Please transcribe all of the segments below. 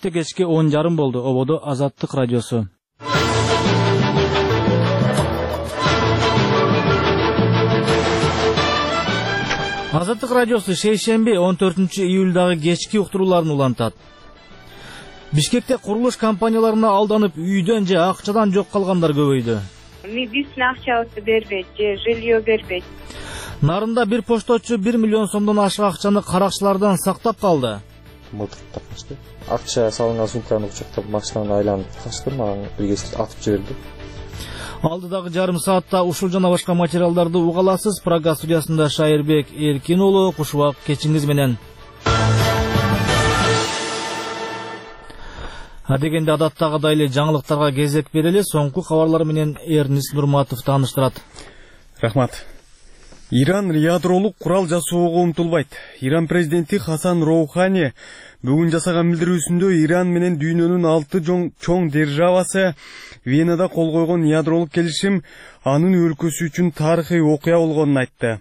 Бишкекте кечки 10:30 болду. Ободо Азаттык радиосу. Азаттык радиосу шейшемби 14-июлдагы кечки уктурууларын улантат. Бишкекте курулуш компанияларына алданып үйдөн же акчадан жок калгандар көбөйдү. Биздин акчабызды бербейт же жилье бербейт. Нарында бир пошточу 1 миллион сомдон ашык акчаны каракчылардан сактап калды. Мылтыкта качты. Акча салынган сумканы кучактап машинаны айланып качты, мага бирге атып жиберди. Алдыдагы жарым саатта ушул жана башка материалдарды уга аласыз. Прага студиясында Шайырбек Эркин уулу, кушубак кечиңиз менен. Адегенде адаттагыдай эле жаңылыктарга кезек берели. Соңку кабарлар менен Эрнис Нурматов тааныштырат. Рахмат. Иран ядролук курал жасоого умтулбайт. Иран президенти Хасан Роухани бүгүн жасаган билдирүүсүндө Иран менен дүйнөнүн 6 чоң державасы Венада кол койгон ядролук келишим анын өлкөсү үчүн тарыхый окуя болгонун айтты.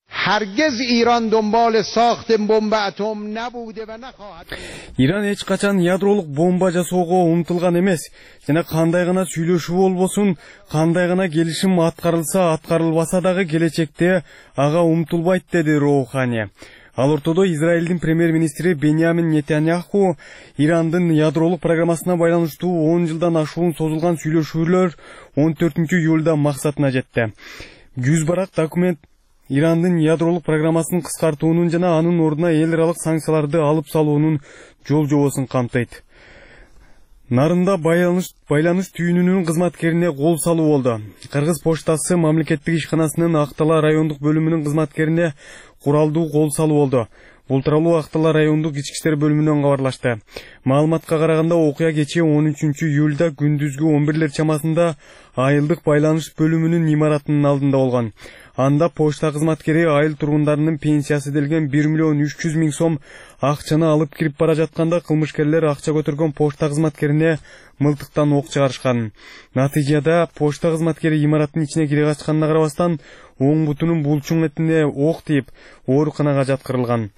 Иран эч качан ядролук бомба жасоого умтулган эмес жана кандай гана сүйлөшүү болбосун, кандай гана келишим аткарылса аткарылбаса дагы келечекте ага умтулбайт, деди Роухани. Ал ортодо Израилдин премьер-министри Беньямин Нетаньяху Ирандын ядролук программасына байланыштуу 10 жылдан ашуун созулган сүйлөшүүлөр 14-июлда максатына жетти. 100 барак документ Ирандын ядролук программасын кыскартуунун жана анын ордуна эл аралык санкцияларды алып салуунун жол жобосун камтыйт. Нарында байланыш түйүнүнүн кызматкерине кол салуу болду. Кыргыз поштасы мамлекеттик ишканасынын Актала райондук бөлүмүнүн кызматкерине куралдуу кол салуу болду. Бул тууралуу Актала райондук ички иштер бөлүмүнөн кабарлашты. Маалыматка караганда окуя кечээ 13-июлда күндүзгү 11 чамасында айылдык байланыш бөлүмүнүн имаратынын алдында болгон. Анда почта кызматкери айыл тургундарынын пенсиясы делген 1 миллион 300 миң сом акчаны алып кирип бара жатканда кылмышкерлер акча көтөргөн почта кызматкерине мылтыктан ок чыгарышкан. Натыйжада почта кызматкери имараттын ичине кире качканына карабастан оң бутунун булчуң этине ок тийип, ооруканага жаткырылган.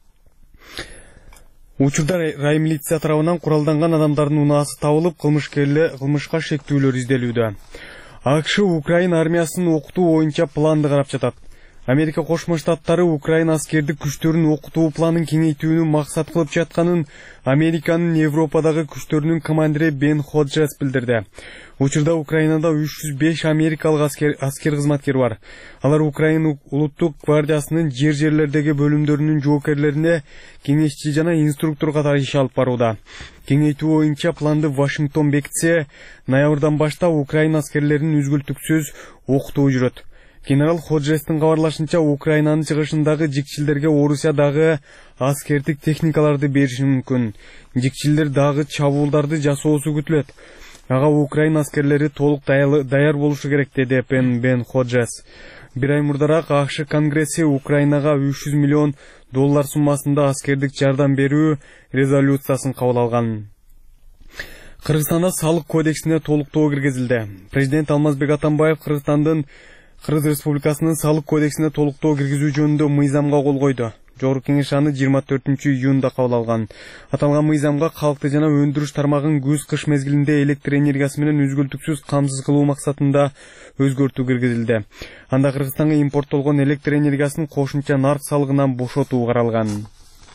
Учурда раймилиция тарабынан куралданган адамдардын унаасы табылып, кылмышка шектүүлөр изделүүдө. АКШ Украина армиясын окутуу боюнча планды карап жатат. Америка Кошмо Штаттары Украина аскердик күчтөрүн окутуу планын кеңейтүүнү максат кылып жатканын Американын Европадагы күчтөрүнүн командири Бен Ходжес билдирди. Учурда Украинада 305 америкалык аскер кызматкер бар. Алар Украина улуттук гвардиясынын жерлердеги бөлүмдөрүнүн жоокерлерине кеңешчи жана инструктор катары иш алып барууда. Кеңейтүү боюнча планды Вашингтон бекитсе, ноябрдан баштап Украина аскерлеринин үзгүлтүксүз окутуу жүрөт. Генерал Ходжестин кабарлашынча, Украинанын чыгышындагы жикчилдерге Орусия дагы аскердик техникаларды бериши мүмкүн. Жикчилдер дагы чабуулдарды жасоосу күтүлөт. Ага Украина аскерлери толук даяр болушу керек, деди Бен Ходжес. Bir ay murdarak AQSh Конгресси Украинага $300 миллион суммасында аскердик жардам берүү резолюциясын кабыл алган. Кыргызстанда салык кодексине толуктоо киргизилди. Президент Алмазбек Атамбаев Кыргыз Республикасынын салык кодексине толуктоо киргизүү жөнүндө мыйзамга кол койду. Жогорку кеңеш аны 24-июнда кабыл алган. Аталган мыйзамга калкты жана өндүрүш тармагын күз-кыш мезгилинде электр энергиясы менен үзгүлтүксүз камсыз кылуу максатында өзгөртүү киргизилди. Анда Кыргызстанга импорттолгон электр энергиясын кошумча нарк салыгынан бошотуу каралган.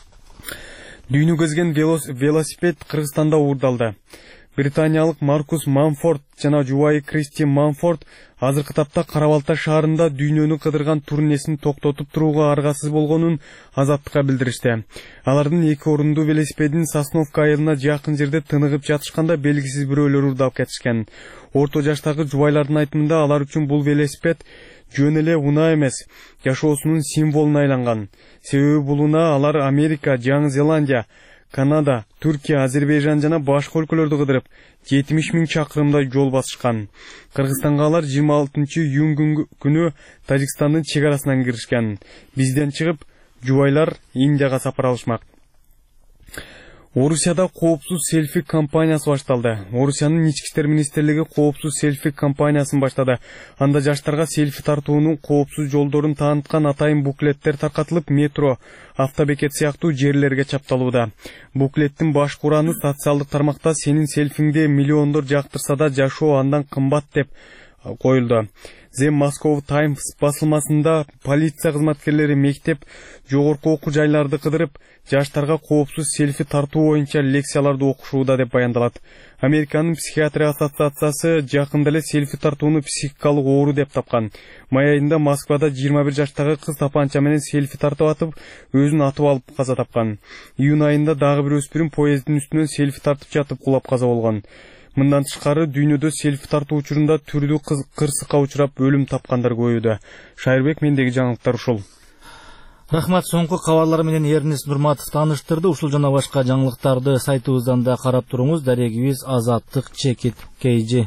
Дүйнө кезген велосипед Кыргызстанда уурдалды. Британиялык Маркус Манфорд жана жубайы Кристи Манфорд азыркы тапта Карабалта шаарында дүйнөнү кыдырган турнесин токтотуп турууга аргасыз болгонун Азаттыкка билдиришти. Алардын 2 орундуу велосипедин Сосновка айылына жакын жерде тыныгып жатышканда белгисиз бирөөлөр уурдап кетишкен. Орто жаштагы жубайлардын айтымында алар үчүн бул велосипед жөн эле унаа эмес, жашоосунун символуна айланган. Себеби бул унаа алар Америка, Жаңы Зеландия, Канада, Түркия, Азербайжан жана башка өлкөлөрдү кыдырып 70 000 чакырымдай жол басышкан. Кыргызстанга алар 26-июнь күнү Тажикстандын чегарасынан киришкен. Бизден чыгып, жубайлар Индияга сапар алышмак. Орусияда коопсуз селфи кампаниясы башталды. Орусиянын ички иштер министрлиги коопсуз селфи кампаниясын баштады. Анда жаштарга селфи тартуунун коопсуз жолдорун тааныткан атайын буклеттер таркатылып, метро, автобекет сыяктуу жерлерге чапталууда. Буклеттин баш кураны социалдык тармакта сенин селфиңди миллиондор жактырса да жашоо андан кымбат деп коюлду. The Moscow Times басылмасында полиция кызматкерлери мектеп, жогорку окуу жайларды кыдырып, жаштарга коопсуз селфи тартуу боюнча лекцияларды окушууда деп баяндалат. Американын психиатрия ассоциациясы жакында эле селфи тартууну психикалык оору деп тапкан. Май айында Москвада 21 жаштагы кыз тапанча менен селфи тартып атып, өзүн атып алып каза тапкан. Июнь айында дагы бир өспүрүм поезддин үстүнөн селфи тартып жатып кулап каза болгон. Мындан тышкары дүйнөдө селфи тартуу учурунда түрдүү кырсыкка учурап өлүм тапкандар көбөйдү. Шайырбек, мендеги жаңылыктар ушул. Рахмат, соңку кабарлар менен Эрнест Нурматов тааныштырды. Ушул жана башка жаңылыктарды сайтыбыздан да карап туруңуз. Дарегибиз Азаттык Чекит KG.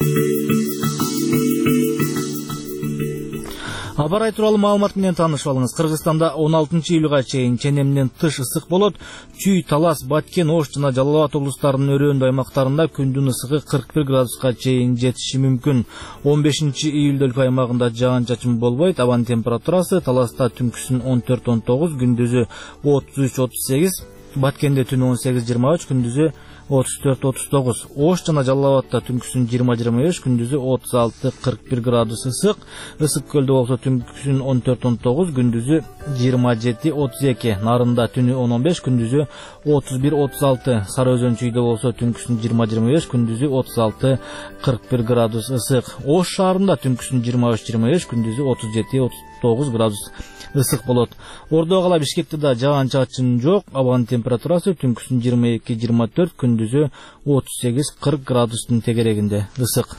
Абарай тууралуу маалымат менен таанышып алыңыз. Кыргызстанда 16 июлга чейин ченемден тыш ысык болот. Чүй, Талас, Баткен, Ош жана Жалал Абад облустарынын өрөөндүү аймактарында күндүн ысыгы 41 градуска чейин жетиши мүмкүн. 15 июлда өлкө аймагында жаан-чачын болбойт. Абанын температурасы Таласта түнкүсүн 14-19, күндүзү 33-38, Баткенде түнү 18-23, күндүзү 34-39. Ош жана Жалал Абадта түнкүсүн 20-25, күндүзү 36-41 градус ысык. Ысык көлдө болсо түнкүсүн 14-19, күндүзү 27-32. Нарында түнү 10-15, күндүзү 31-36. Сары Өзөн чүйдө болсо түнкүсүн 20-25, күндүзү 36-41 градус ысык. Ош шаарында түнкүсүн 23-25, күндүзү 37-39 градус ысык болот. Ордо кала Бишкекте да жаан-чачын жок. Абанын температурасы түнкүсүн 22-24, күндүзү 38-40 градустун тегерегинде ысык.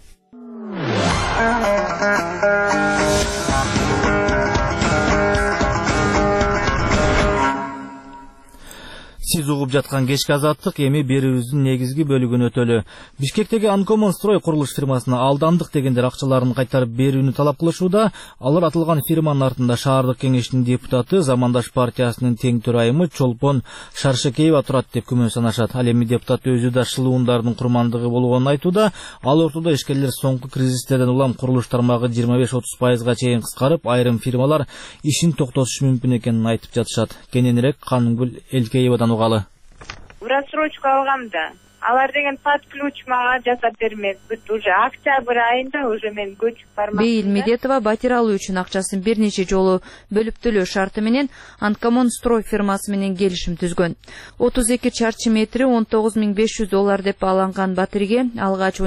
Сиз угуп жаткан кечки азаттык эми берүүбүздүн негизги бөлүгүн өтөлү. Бишкектеги Анкомон строй курулуш фирмасына алдандык дегендер акчаларын кайтарып берүүнү талап кылышууда. Алар атылган фирманын артында шаардык кеңештин депутаты, Замандаш партиясынын тең төрайымы Чолпон Шаршекеева турат деп күмөн санашат. Ал эми депутат өзү да шылуундардын курмандыгы болгонун айтууда. Ал ортодо ишкерлер соңку кризистерден улам курулуш тармагы 25-30% чейин кыскарып, айрым фирмалар ишин токтотушу мүмкүн экенин айтып жатышат. Кененирээк Канымгүл Элкеевадан угалы. В рассрочку алгам да. Алар деген под ключ мага жасап бермек. Бүт уже октябрь айында уже мен көчүп бармакмын. Бейил Медетова батир алуу үчүн акчасын бир нече жолу бөлүп төлөө шарты менен Анкомон строй фирмасы менен келишим түзгөн. 32 чарчы метри $19,500 деп алынган батирге алгач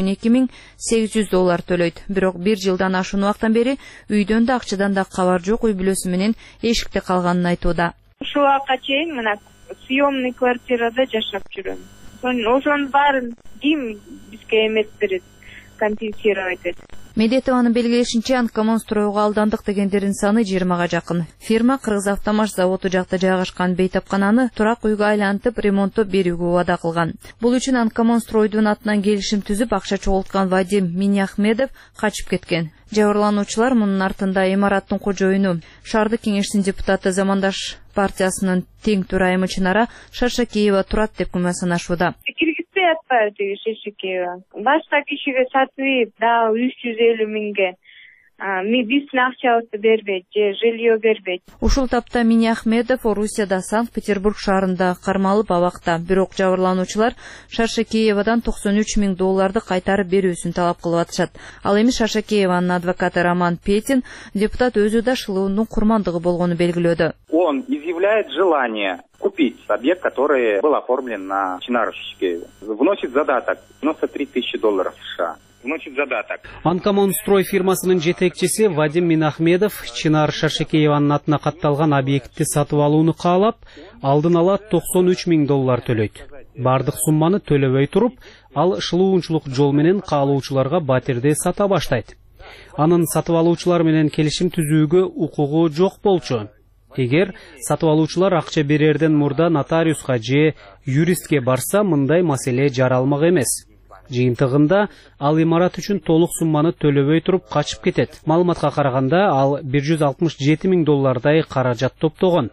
$12,800 төлөйт. Бирок бир жылдан ашуун убактан бери үйдөн да акчадан да кабар жок, үй бүлөсү менен эшикте калганын айтууда. Ушул убакка чейин мына съемный квартирада жашап жүрөм. Ошонун баарын ким бизге эмес берет, компенсировать этет. Медетованын белгилешинче, Анкомон стройго алдандык дегендердин саны 20га жакын. Фирма Кыргыз автомаш заводу жакта жайгашкан бейтапкананы турак үйгө айлантып ремонттоп берүүгө убада кылган. Бул үчүн Анкомон стройдун атынан келишим түзүп, акча чогулткан Вадим Миняхмедов качып кеткен. Жабырлануучулар мунун артында имараттын кожоюну, шаардык кеңештин депутаты, Замандаш партиясынын тең төрайымы Чынара Шаршекеева турат деп күмөн санашууда. Киргизбей атпайбы тиги Шаршекеева. Башка кишиге сатып, да 350 миңге биздин акчабызды бербейт же жилье бербейт. Ушул тапта Миняхмедов Орусияда Санкт-Петербург шаарында кармалып абакта. Бирок жабырлануучулар Шаршекеевадан $93,000 кайтарып берүүсүн талап кылып атышат. Ал эми Шаршекееванын адвокаты Роман Петин депутат өзү да шылуунун курмандыгы болгону белгилөөдө. Он изъявляет желание купить объект, который был оформлен на Чынару Шаршекееву. Вносит задаток $93 тысячи США. Вносит задаток. Анкомон строй фирмасынын жетекчиси Вадим Минахмедов Чынар Шаршекееванын атына катталган объектти сатып алууну каалап, алдын ала $93,000 төлөйт. Бардык сумманы төлөбөй туруп, ал шылуунчулук жол менен каалоочуларга батирди сата баштайт. Анын сатып алуучулар менен келишим түзүүгө укугу жок болчу. Эгер сатып алуучулар акча берерден мурда нотариуска же юристке барса, мындай маселе жаралмак эмес. Жыйынтыгында ал имарат үчүн толук сумманы төлөбөй туруп качып кетет. Маалыматка караганда ал $167,000 каражат топтогон.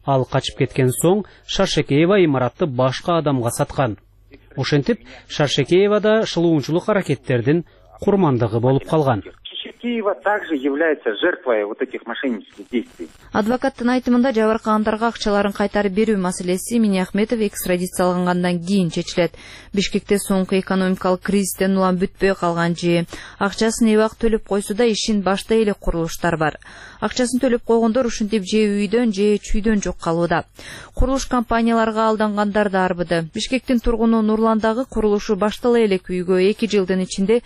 Ал качып кеткен соң Шаршекеева имаратты башка адамга саткан. Ошентип, Шаршекеева да шылуунчулук аракеттердин курмандыгы болуп калган. Киева также является жертвой вот этих мошеннических действий. Адвокаттын айтымында жабыркагандарга акчаларын кайтарып берүү маселеси Минахметов экстрадициялангандан кийин чечилет. Бишкекте соңку экономикалык кризистен улам бүтпөй калган же акчасын эбак төлөп койсо да ишин баштай элек курулуштар бар. Акчасын төлөп койгондор ушинтип же үйдөн же чүйдөн жок калууда. Курулуш компанияларга алдангандар да арбыды. Бишкектин тургуну Нурландагы курулушу баштала элек үйгө 2 жылдын ичинде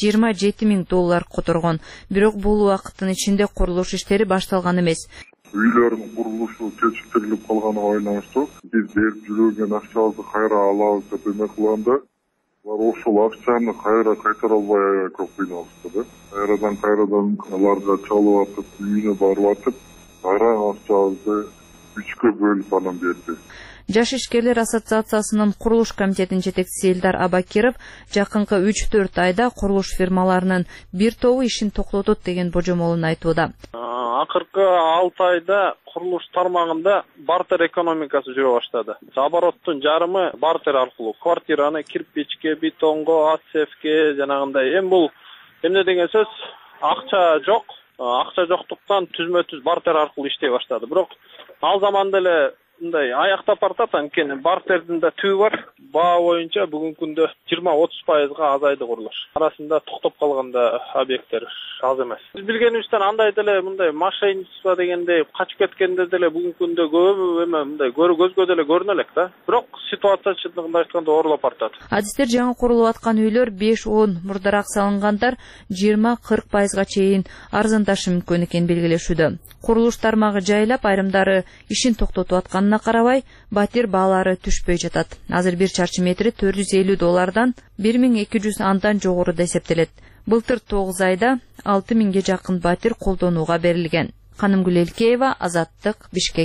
$27,000 которгон. Бирок бул убакыттын ичинде курулуш иштери башталган эмес. Үйлөрдүн курулушу кечиктирилип калганы байланыштуу биз берип жүргөн акчабызды кайра алабыз деп эме кылганда алар ошол акчаны кайра кайтара албай көп кыйналышты. Кайрадан аларга чалып атып, үйүнө барып атып, кайра акчабызды 3-кө бөлүп анан берди. Жаш ишкерлер ассоциациясынын курулуш комитетинин жетекчиси Элдар Абакиров жакынкы 3-4 айда курулуш фирмаларынын бир тобу ишин токтотот деген божомолун айтууда. Акыркы 6 айда курулуш тармагында бартер экономикасы жүрө баштады. Обороттун жарымы бартер аркылуу квартираны кирпичке, бетонго, АСФке жанагындай. Бул эмне деген сөз? Акча жок. Акча жоктуктан түзмө-түз бартер аркылуу иштей баштады. Бирок ал заманда эле мындай аяктап бартат, анткени бартердин да түбү бар. Баа боюнча бүгүнкү күндө 20-30% азайды курулуш. Арасында токтоп калганда объекттер аз эмес. Биз билгенибизден андай деле мындай мошенничество дегендей качып кеткендер деле бүгүнкү күндө көп эме мындай көзгө деле көрүнө элек да. Бирок ситуация чындыгында айтканда оорлоп бартат. Адистер жаңы курулуп аткан үйлөр 5-10 мурдараак салынгандар 20-40%га чейин арзандашы мүмкүн экенин белгилешүүдө. Курулуш тармагы жайлап, айрымдары ишин токтотуп атканына карабай, батир баалары түшпөй жатат. Азыр 1 чарчы метри $450 $1200 андан жогоруда эсептелет. Былтыр 9 айда 6000ге жакын батир колдонууга берилген. Канымгүл Элкеева, Азаттык, Бишкек.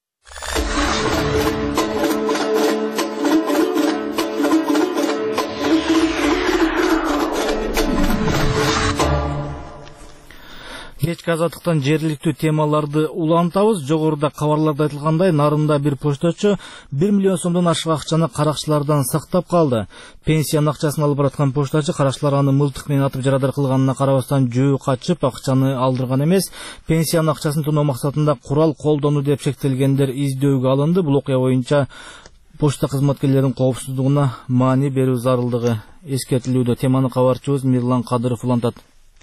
Кечки азаттыктан жергиликтүү темаларды улантабыз. Жогоруда кабарларда айтылгандай, Нарында бир почтачы 1 миллион сомдон ашык акчаны каракчылардан сактап калды. Пенсиянын акчасын алып бараткан почтачы каракчылар аны мылтык менен атып жарадар кылганына карабастан жөө качып акчаны алдырган эмес. Пенсиянын акчасын тоноо максатында курал колдону деп шектелгендер издөөгө алынды. Бул окуя боюнча почта кызматкерлеринин коопсуздугуна маани берүү зарылдыгы эскертилүүдө. Теманы кабарчыбыз Мирлан Кадыров улантат.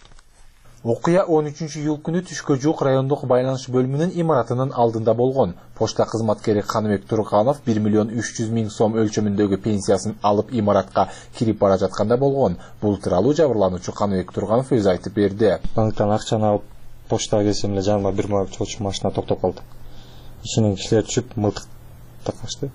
Окуя 13-июл күнү түшкө жук райондук байланыш бөлүмүнүн имаратынын алдында болгон. Почта кызматкери Каныбек Турганов 1 миллион 300 миң сом өлчөмүндөгү пенсиясын алып имаратка кирип бара жатканда болгон. Бул тууралуу жабырлануучу Каныбек Турганов өзү айтып берди. Банктан акчаны алып почтага келсем эле жаныма бир чочу машина токтоп калды. Ичинен кишилер түшүп мылтык такашты.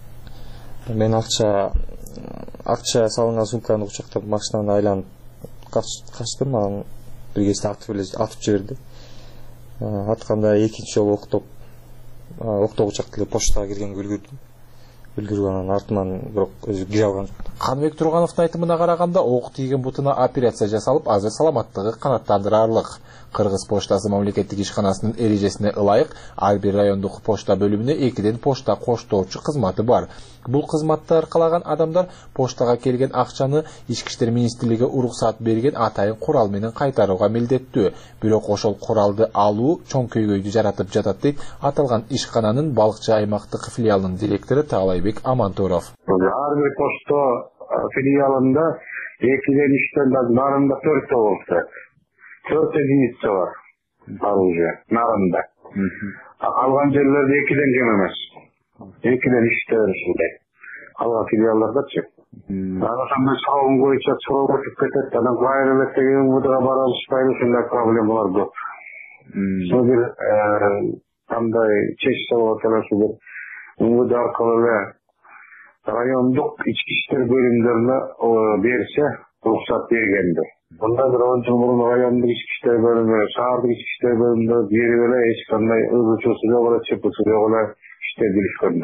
Мен акча салынган сумканы кучактап машинаны айланып качтым. Анан бир кезде атып жиберди. Атканда экинчи жолу октогучак деле почтага киргенге үлгүрүп анан артынан бирок өзү кире алган жок. Каныбек Тургановдун айтымына караганда, ок тийген бутуна операция жасалып, азыр саламаттыгы канааттандырарлык. Кыргыз поштасы мамлекеттик ишканасынын эрежесине ылайык ар бир райондук почта бөлүмүнө 2ден почта коштоочу кызматы бар. Бул кызматты аркалаган адамдар поштага келген акчаны Ички иштер министрлиги уруксат берген атайын курал менен кайтарууга милдеттүү. Бирок ошол куралды алуу чоң көйгөйдү жаратып жатат дейт аталган ишкананын Балыкчы аймактык филиалынын директору Таалайбек Амантуров. Ар бир почта филиалында 2ден 3тен Нарында 4 болду. 4 единица бар оружие Нарында. Калган жерлерде 2ден кем эмес. 2ден 3тө беришилди. Калган филиалдардачы. Ошондой суроо боюнча суроо өтүп кетет. Анан кайрылып деген мудага бара алышпайбы, ушундай проблемалар көп. Ошо бир кандай чечсе болот эле ошо бир муд аркылуу эле райондук ички иштер бөлүмдөрүнө берсе уруксат бергенди. Мында бир 10 жыл мурун райондук ички иштер бөлүмү, шаардык ички иштер бөлүмүндө берип эле эч кандай ызычуусу жок эле, чыпысы жок эле иштеп жүрүшкөндө.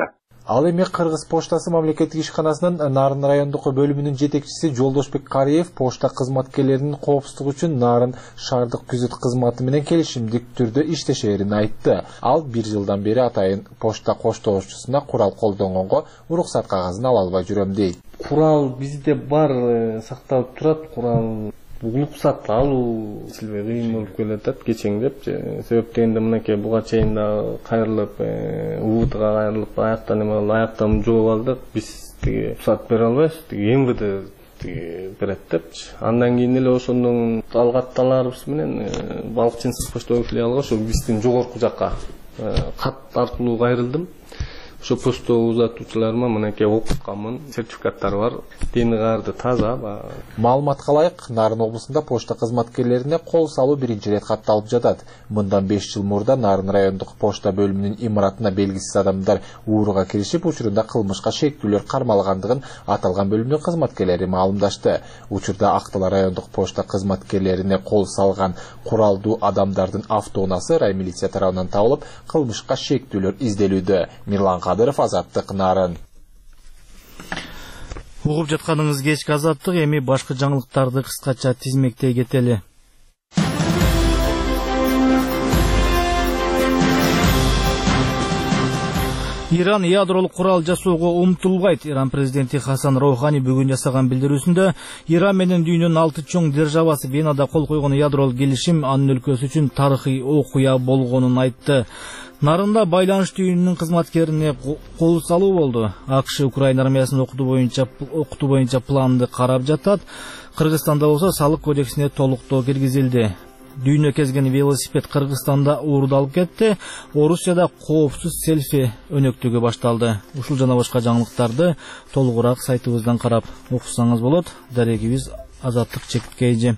Ал эми Кыргыз поштасы мамлекеттик ишканасынын Нарын райондук бөлүмүнүн жетекчиси Жолдошбек Кариев пошта кызматкерлеринин коопсуздугу үчүн Нарын шаардык күзөт кызматы менен келишимдик түрдө иштешерин айтты. Ал 1 жылдан бери атайын пошта коштоочусуна курал колдонгонго уруксат кагазын ала албай жүрөм дейт. Курал бизде бар, сакталып турат. Курал уруксат алуу силбе кыйын болуп келатат кечеңдеп. Себеп дегенде мынакей буга чейин да кайрылып, УВТга кайрылып, аяктан эме болуп, аяктан жооп алдык. Биз уруксат бере албайбыз. МВД берет депчи. Андан кийин эле ошондон алгатталарыбыз менен Балыкчынсыз почтовый филиалга ошо биздин жогорку жакка кат аркылуу кайрылдым. Ошо почта узатуучуларыма мынакей окутканмын, сертификаттары бар, дени каарды таза. Маалыматка ылайык, Нарын облусунда пошта кызматкерлерине кол салуу биринчи рет катталып жатат. Мындан 5 жыл мурда Нарын райондук пошта бөлүмүнүн имаратына белгисиз адамдар ууруга киришип, учурунда кылмышка шектүүлөр кармалгандыгын аталган бөлүмдүн кызматкерлери маалымдашты. Учурда Актала райондук пошта кызматкерлерине кол салган куралдуу адамдардын автоунаасы раймилиция тарабынан табылып, кылмышка шектүүлөр изделүүдө. Мирлан Кадыров, Азаттык, Нарын. Угуп жатканыңыз кечки Азаттык, эми башка жаңылыктарды кыскача тизмектей кетели. Иран ядролук курал жасоого умтулбайт. Иран президенти Хасан Роухани бүгүн жасаган билдирүүсүндө Иран менен дүйнөнүн 6 чоң державасы Венада кол койгон ядролук келишим анын өлкөсү үчүн тарыхый окуя болгонун айтты. Нарында байланыш түйүнүнүн кызматкерине кол салуу болду. АКШ Украина армиясынын окутуу боюнча планды карап жатат. Кыргызстанда болсо салык кодексине толуктоо киргизилди. Дүйнө кезген велосипед Кыргызстанда уурдалып кетти. Орусияда коопсуз селфи өнөктүгү башталды. Ушул жана башка жаңылыктарды толугураак сайтыбыздан карап окусаңыз болот. Дарегибиз Азаттык Чеккейжи.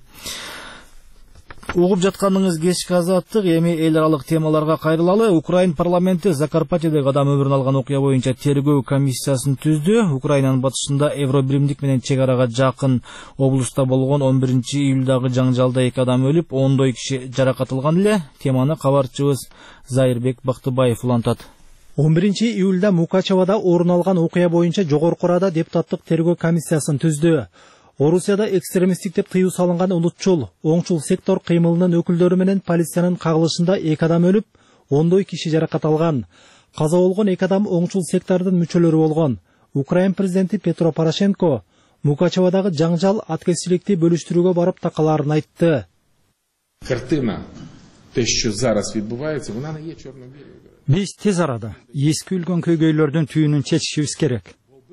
Угуп жатканыңыз кечки Азаттык, эми эл аралык темаларга кайрылалы. Украин парламенти Закарпатьедеги адам өмүрүн алган окуя боюнча тергөө комиссиясын түздү. Украинанын батышында Евробиримдик менен чек арага жакын облуста болгон 11-июлдагы жаңжалда 2 адам өлүп, 10 киши жаракат алган эле. Теманы кабарчыбыз Зайырбек Бактыбаев улантат. 11-июлда Мукачевада орун алган окуя боюнча Жогорку Рада депутаттык тергөө комиссиясын түздү. Орусияда экстремисттик деп тыюу салынган улутчул, оңчул сектор кыймылынын өкүлдөрү менен полициянын кагылышында 2 адам өлүп, 10 киши жаракат алган. Каза болгон 2 адам оңчул сектордун мүчөлөрү болгон. Украин президенти Петро Порошенко Мукачевадагы жаңжал аткезчиликти бөлүштүрүүгө барып такалаарын айтты. Картина те що зараз відбувається, вона не є чорно-білою. Биз тез арада эски үлгөн көйгөйлөрдүн түйүнүн чечишибиз керек.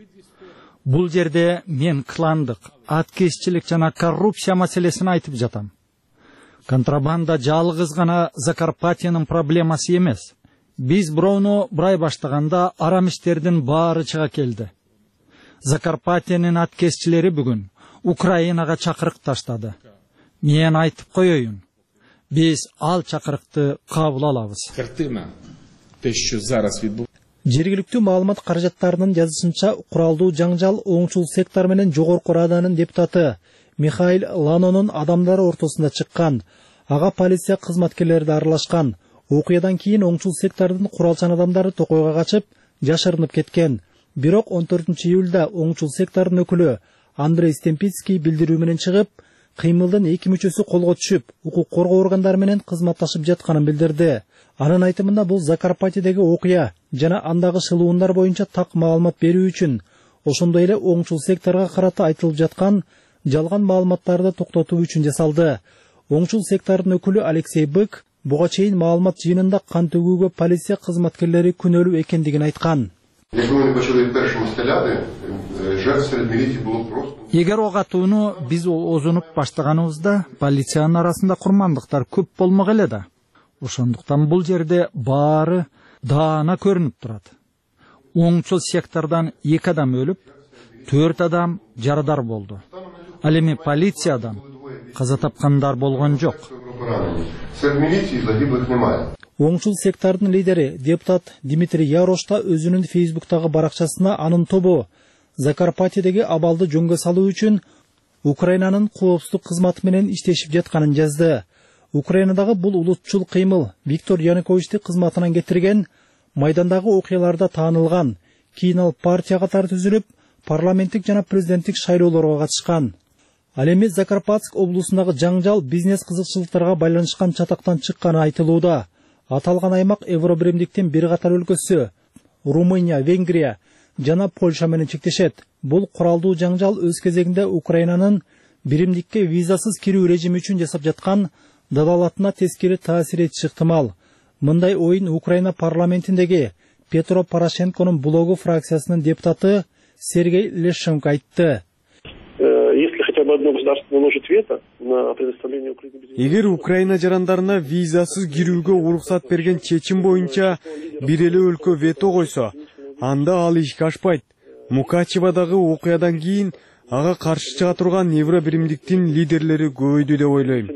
Бул жерде мен кландык, аткезчилик жана коррупция маселесин айтып жатам. Контрабанда жалгыз гана Закарпатьянын проблемасы эмес. Биз бироону бурай баштаганда арам иштердин баары чыга келди. Закарпатьянын аткезчилери бүгүн Украинага чакырык таштады. Мен айтып коеюн. Биз ал чакырыкты кабыл алабыз. Картина те що зараз відбувається. Жергиликтүү маалымат каражаттарынын жазышынча, куралдуу жаңжал оңчул сектор менен Жогорку Раданын депутаты Михаил Ланонун адамдары ортосунда чыккан. Ага полиция кызматкерлери да аралашкан. Окуядан кийин оңчул сектордун куралчан адамдары токойго качып, жашырынып кеткен. Бирок 14-июлда оңчул сектордун өкүлү Андрей Стемпицкий билдирүү менен чыгып, кыймылдын 2 мүчөсү колго түшүп, укук коргоо органдары менен кызматташып жатканын билдирди. Анын айтымында бул Закарпатьедеги окуя жана андагы шылуундар боюнча так маалымат берүү үчүн, ошондой эле оңчул секторго карата айтылып жаткан жалган маалыматтарды токтотуу үчүн жасалды. Оңчул сектордун өкүлү Алексей Бык буга чейин маалымат жыйынында кан төгүүгө полиция кызматкерлери күнөөлүү экендигин айткан. Эгер ок атууну биз озунуп баштаганыбызда, полициянын арасында курмандыктар көп болмок эле да. Ошондуктан бул жерде баары даана көрүнүп турат. Оңчул сектордан 2 адам өлүп, 4 адам жарадар болду. Ал эми полициядан каза тапкандар болгон жок. Оңчул сектордун лидери депутат Дмитрий Ярош та өзүнүн Фейсбуктагы баракчасына анын тобу Закарпатьедеги абалды жөнгө салуу үчүн Украинанын коопсуздук кызматы менен иштешип жатканын жазды. Украинадагы бул улутчул кыймыл Виктор Януковичти кызматынан кетирген, майдандагы окуяларда таанылган, кийин ал партия катары түзүлүп, парламенттик жана президенттик шайлоолорго катышкан. Ал эми Закарпатск облусундагы жаңжал бизнес кызыкчылыктарга байланышкан чатактан чыкканы айтылууда. Аталган аймак Евробиримдиктин бир катар өлкөсү Румыния, Венгрия жана Польша менен чектешет. Бул куралдуу жаңжал өз кезегинде Украинанын биримдикке визасыз кирүү режими үчүн жасап жаткан дадалатына тескери таасир этиши ыктымал. Мындай оюн Украина парламентиндеги Петро Порошенконун блогу фракциясынын депутаты Сергей Лещенко айтты. Если хотя бы одно государство наложит вето на предоставление Украине... Эгер Украина жарандарына визасыз кирүүгө уруксат берген чечим боюнча бир эле өлкө вето койсо, анда ал ишке ашпайт. Мукачевадагы окуядан кийин ага каршы чыга турган Евробиримдиктин лидерлери көбөйдү деп ойлойм.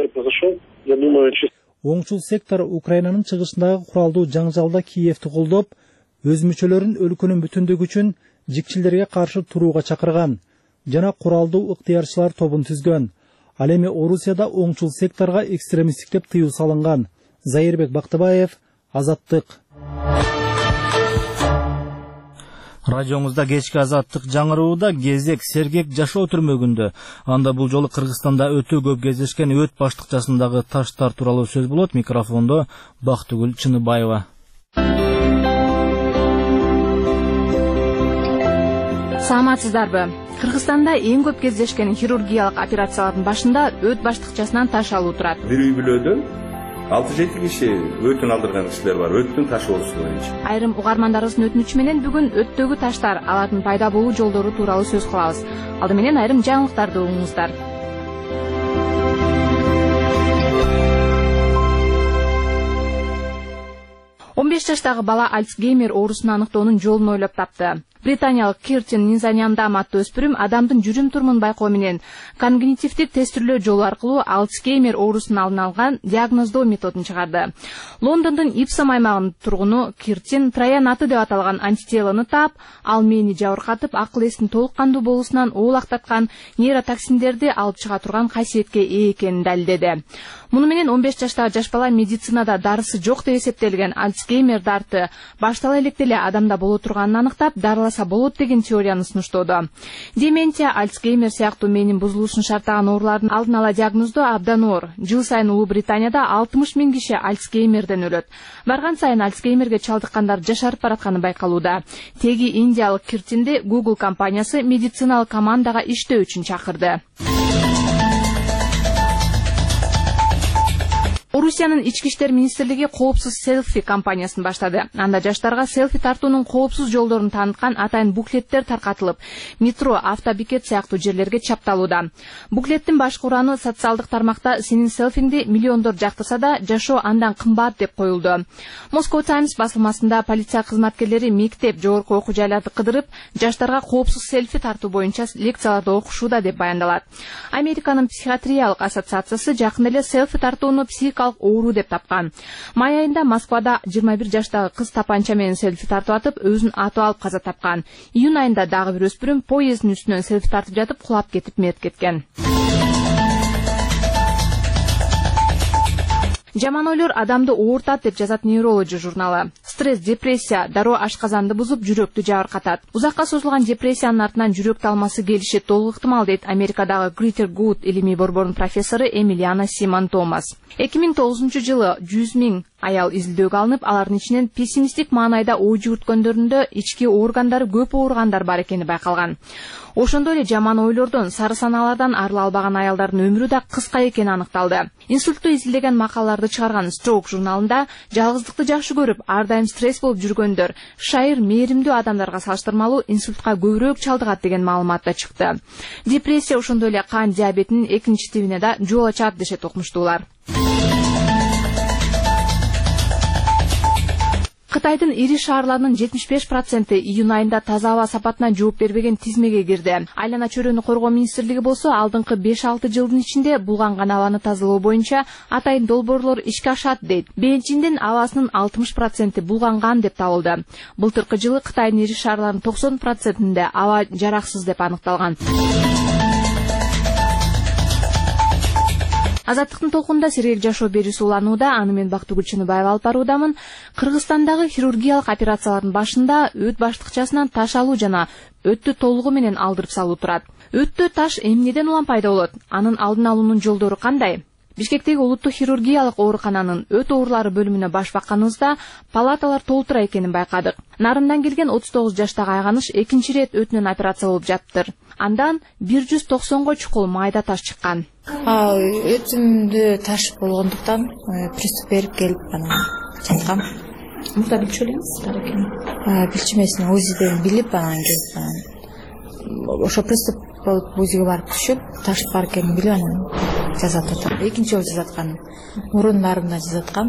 Оңчул сектор Украинанын чыгышындагы куралдуу жаңжалда Киевти колдоп, өз мүчөлөрүн өлкөнүн бүтүндүгү үчүн жикчилерге каршы турууга чакырган жана куралдуу ыктыярчылар тобун түзгөн. Ал эми Орусияда оңчул секторго экстремисттик тыюу салынган. Зайырбек Бактыбаев, Азаттык. Радиоңузда кечки Азаттык жаңырууда кезек сергек жашоо түрмөгүндө. Анда бул жолу Кыргызстанда өтө көп кездешкен өт баштыкчасындагы таштар тууралуу сөз болот. Микрофондо Бактыгүл Чыныбаева. Саламатсыздарбы? Кыргызстанда эң көп кездешкен хирургиялык операциялардын башында өт баштыкчасынан таш алуу турат. Бир үй бүлөдөн 6-7 киши өтүн алдырган кишилер бар, өттүн таш болуусу боюнча. Айрым угармандарыбыздын өтүнүчү менен бүгүн өттөгү таштар, алардын пайда болуу жолдору тууралуу сөз кылабыз. Алды менен айрым жаңылыктарды угуңуздар. 15 жаштагы бала Альцгеймер оорусун аныктоонун жолун ойлоп тапты. Британиялык Киртин Низаняндам аттуу өспүрүм адамдын жүрүм турумун байкоо менен когнитивдик тестирлөө жолу аркылуу Альцгеймер оорусунун алдын алган диагноздоо методун чыгарды. Лондондун Ипсом аймагынын тургуну Киртин Троян аты деп аталган антителону таап, ал мээни жабыркатып, акыл эстин толук кандуу болуусунан оолактаткан нейротоксиндерди алып чыга турган касиетке ээ экенин далилдеди. Муну менен 15 жаштагы жаш бала медицинада дарысы жок деп эсептелген Альцгеймер дарты баштала электе эле адамда боло турганын аныктап, дарыласа болот деген теорияны сунуштоодо. Дементия, Альцгеймер сыяктуу мээнин бузулуусун шарттаган оорулардын алдын ала диагноздоо абдан оор. Жыл сайын Улуу Британияда 60 000 киши Альцгеймерден өлөт. Барган сайын Альцгеймерге чалдыккандар жашарып баратканы байкалууда. Теги индиялык Киртинди Google компаниясы медициналык командага иштөө үчүн чакырды. Орусиянын ички иштер министрлиги коопсуз селфи кампаниясын баштады. Анда жаштарга селфи тартуунун коопсуз жолдорун тааныткан атайын буклеттер таркатылып, метро, автобекет сыяктуу жерлерге чапталууда. Буклеттин башкы ураны социалдык тармакта сенин селфиңди миллиондор жактырса да, жашоо андан кымбат деп коюлду. Moscow Times басылмасында полиция кызматкерлери мектеп, жогорку окуу жайларды кыдырып, жаштарга коопсуз селфи тартуу боюнча лекцияларды окушууда деп баяндалат. Американын психиатриялык ассоциациясы жакында эле селфи тартууну психикалык оору деп тапкан. Май айында Москвада 21 жаштагы кыз тапанча менен селфи тартып атып, өзүн атып алып каза тапкан. Июнь айында дагы бир өспүрүм поезддин үстүнөн селфи тартып жатып, кулап кетип мерт кеткен. Жаман ойлор адамды оортат деп жазат Neurology журналы. Стресс, депрессия дароо ашказанды бузуп, жүрөктү жабыркатат. Узакка созулган депрессиянын артынан жүрөк талмасы келиши толук ыктымал дейт Америкадагы Greater Good илимий борборунун профессору Эмилиана Симон Томас. 2009 жылы 100 000 аял изилдөөгө алынып, алардын ичинен пессимисттик маанайда ой жүгүрткөндөрүндө ички органдары көп ооругандар бар экени байкалган. Ошондой эле жаман ойлордон, сары санаалардан арыла албаган аялдардын өмүрү да кыска экени аныкталды. Инсультту изилдеген макалаларды чыгарган Stroke журналында жалгыздыкты жакшы көрүп, ар дайым стресс болуп жүргөндөр шайыр мээримдүү адамдарга салыштырмалуу инсультка көбүрөөк чалдыгат деген маалымат да чыкты. Депрессия ошондой эле кан диабетинин экинчи тибине да жол ачат дешет окумуштуулар. Кытайдын ири шаарларынын 75% июнь айында таза аба сапатына жооп бербеген тизмеге кирди. Айлана чөйрөнү коргоо министрлиги болсо алдыңкы 5-6 жылдын ичинде булганган абаны тазалоо боюнча атайын долбоорлор ишке ашат дейт. Бенчиндин абасынын 60% булганган деп табылды. Былтыркы жылы Кытайдын ири шаарларынын 90%-нде аба жараксыз деп аныкталган. Азаттыктын толкунда сергек жашоо берүүсү уланууда. Аны мен Бактыгүл Чыныбаева алып баруудамын. Кыргызстандагы хирургиялык операциялардын башында өт баштыкчасынан таш алуу жана өттү толугу менен алдырып салуу турат. Өттө таш эмнеден улам пайда болот? Анын алдын алуунун жолдору кандай? Бишкектеги улуттук хирургиялык оорукананын өт оорулары бөлүмүнө баш бакканыбызда палаталар толтура экенин байкадык. Нарындан келген 39 жаштагы айганыш экинчи ирет өтүнөн операция болуп жатыптыр. Андан 190 чукул майда таш чыккан. Өтүмдө таш болгондуктан приступ берип келип анан жаткам. Мурда билчү элеңиз экен? Билчүмесин УЗИден билип анан келип ошо приступ болуп УЗИге барып түшүп, таш бар экенин билип анан жазат отур. Экинчи жолу жазаткан. Мурун нарындан жазаткан.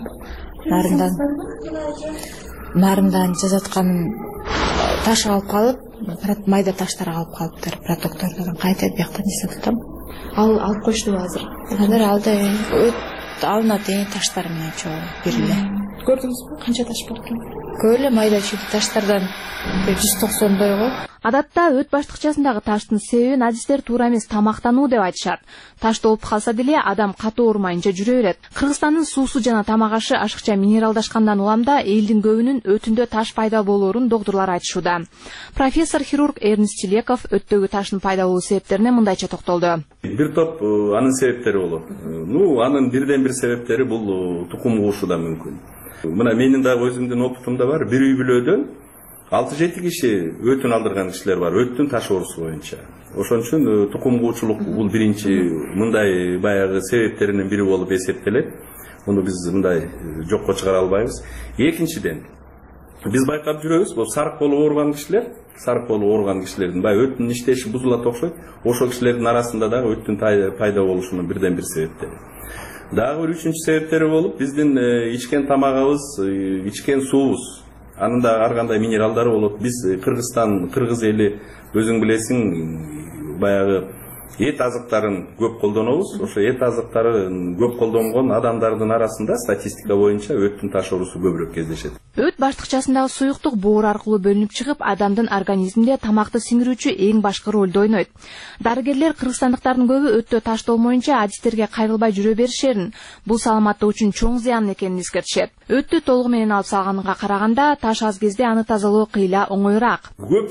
Нарындан жазаткан таш алып калып, майда таштар алып калыптыр. Протоктордон кайта бияктан жасап атам. Алып коюштубу азыр? Азыр алды өт алынат таштар менен чогуу бириле. Көрдүңүзбү? Канча таш бар экен? Көп эле майда таштардан 190 го. Адатта өт баштыкчасындагы таштын себебин адистер туура эмес тамактануу деп айтышат. Таш толуп калса деле адам катуу оорумайынча жүрө берет. Кыргызстандын суусу жана тамак ашы ашыкча минералдашкандан уламда элдин көбүнүн өтүндө таш пайда болоорун доктурлар айтышууда. Профессор хирург Эрнест Чилеков өттөгү таштын пайда болуу себептерине мындайча токтолду. Бир топ анын себептери болот. Анын бирден бир себептери бул тукум куушу да мүмкүн. Мына менин дагы өзүмдүн опытымда бар. Бир үй бүлөдөн 6-7 киши өтүн алдырган кишилер бар, өттүн таш оорусу боюнча. Ошон үчүн тукум куучулук бул биринчи мындай баягы себептеринин бири болуп эсептелет. Муну биз мындай жокко чыгара албайбыз. Экинчиден, биз байкап жүрөбүз, бул сарык болуп ооруган кишилердин баягы өттүн иштеши бузулат окшойт. Ошол кишилердин арасында дагы өттүн пайда болушунун бирден бир себептери. Дагы бир үчүнчү себептери болуп, биздин ичкен тамагыбыз, ичкен суубуз, анын да ар кандай минералдары болот. Биз кыргыз эли өзүң билесиң, баягы эт азыктарын көп колдонобуз. Ошо эт азыктарын көп колдонгон адамдардын арасында статистика боюнча өттүн таш оорусу көбүрөөк кездешет. Өт баштыкчасындагы суюктук боор аркылуу бөлүнүп чыгып, адамдын организминде тамакты сиңирүүчү эң башкы ролду ойнойт. Дарыгерлер кыргызстандыктардын көбү өттө таш толмоюнча адистерге кайрылбай жүрө беришерин, бул саламаттык үчүн чоң зыян экенин эскертишет. Өттү толугу менен алып салганга караганда таш аз кезде аны тазалоо кыйла оңоюраак.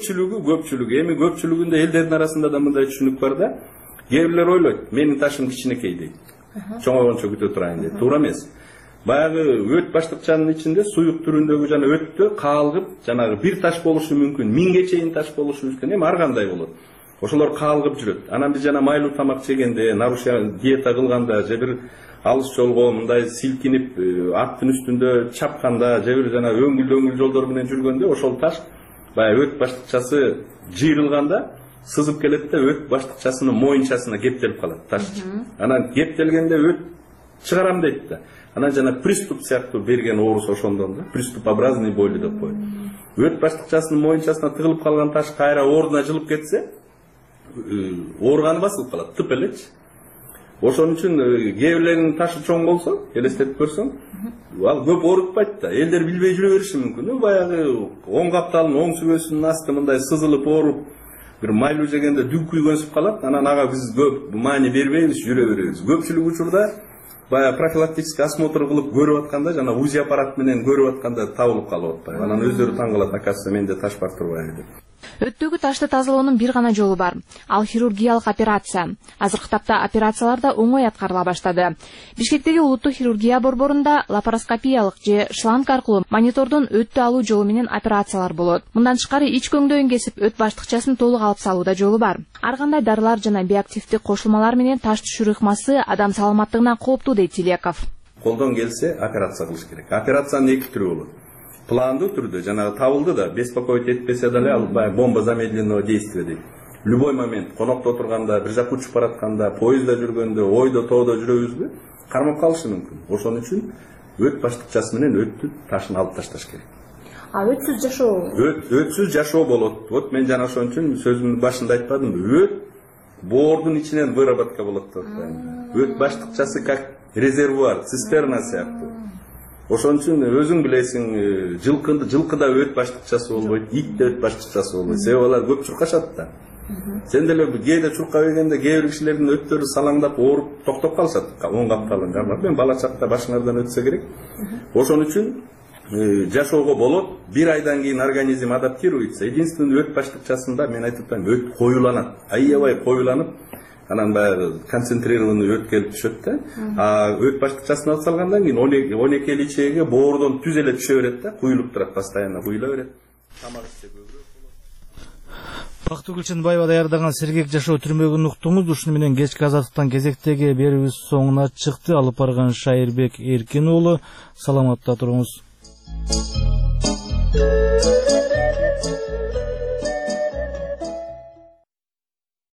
Көпчүлүгүндө элдердин арасында да мындай түшүнүк бар да. Кээ бирлер ойлойт, менин ташым кичинекей дейт. Чоңойгончо күтө турайын дейт. Туура эмес. Баягы өт баштыкчанын ичинде суюк түрүндөгү жана өттө каалгып, жанагы бир таш болушу мүмкүн, 1000ге чейин таш болушу мүмкүн, эми ар кандай болот. Ошолор каалгып жүрөт. Анан биз жана майлуу тамак жегенде, нарушение диета кылганда, же бир алыс жолго мындай силкинип, аттын үстүндө чапканда, же бир жана өңүл жолдор менен жүргөндө, ошол таш баягы өт баштыкчасы жыйрылганда сызып келет да өт баштыкчасынын моюнчасына кептелип калат таш. Анан кептелгенде өт чыгарам дейт да. Анан жана приступ сыяктуу берген оорусу ошондон да, приступообразный боли деп коет. Өт баштыкчасынын моюнчасына тыгылып калган таш кайра ордуна жылып кетсе, оорганы басылып калат, тып элечи. Ошон үчүн кээ бирлеринин ташы чоң болсо, элестетип көрсөң, ал көп оорутпайт да. Элдер билбей жүрө бериши мүмкүн. Баягы оң капталынын оң сүбөсүнүн асты мындай сызылып ооруп, бир майлуу жегенде дүң күйгөнсүп калат, анан ага биз көп маани бербейбиз, жүрө беребиз. Көпчүлүк учурда баягы профилактический осмотр кылып көрүп атканда, жана УЗИ аппарат менен көрүп атканда табылып калып атпайбы. Анан өздөрү таң калат, акасы менде таш бар турбайбы деп. Өттөгү ташты тазалоонун бир гана жолу бар. Ал хирургиялык операция. Азыркы тапта операциялар да оңой аткарыла баштады. Бишкектеги улуттук хирургия борборунда лапароскопиялык же шланг аркылуу монитордон өттү алуу жолу менен операциялар болот. Мындан тышкары ич көңдөйүн кесип, өт баштыкчасын толук алып салууда жолу бар. Ар кандай дарылар жана биоактивдик кошулмалар менен таш түшүрүү ыкмасы адам саламаттыгына кооптуу дейт Чилеков. Колдон келсе операция кылыш керек. Операциянын эки түрү болот. Пландуу түрдө жанагы табылды да, беспокоить этпесе деле ал бомба замедленного действия дейт. Любой момент конокто отурганда, бир жака учуп баратканда, поездда жүргөндө, ойдо тоодо жүрөбүзбү, кармап калышы мүмкүн. Ошон үчүн өт баштыкчасы менен өттүн ташын алып ташташ керек. Өтсүз жашоо? Өтсүз жашоо болот. Вот мен жана ошон үчүн сөзүмдүн башында айтпадымбы? Өт боордун ичинен выработка болот деп атпаймынбы? Өт баштыкчасы как резервуар, цистерна сыяктуу. Ошон үчүн өзүң билесиң, жылкыда өт баштыкчасы болбойт, итте өт баштыкчасы болбойт. Себеби алар көп чуркашат да. Сен деле кээде чуркап келгенде кээ бир кишилердин өттөрү салаңдап ооруп токтоп калышат. 10 капталын кармап. Мен бала чакта башыңардан өтсө керек. Ошон үчүн жашоого болот. 1 айдан кийин организм адаптируется. Единственный өт баштыкчасында мен айтып атам, өт коюланат. Аябай коюланып, анан баягы концентрированный өт келип түшөт да. Өт баштыкчасын алып салгандан кийин 12 личеге боордон түз эле түшө берет да, куюлуп турат, постоянно куюла берет. Бактыгүл Чынбаева даярдаган сергек жашоо түрмөгүн уктуңуз. Ушуну менен кечки азаттыктан кезектеги берүүбүз соңуна чыкты. Алып барган Шайырбек Эркин уулу. Саламатта туруңуз.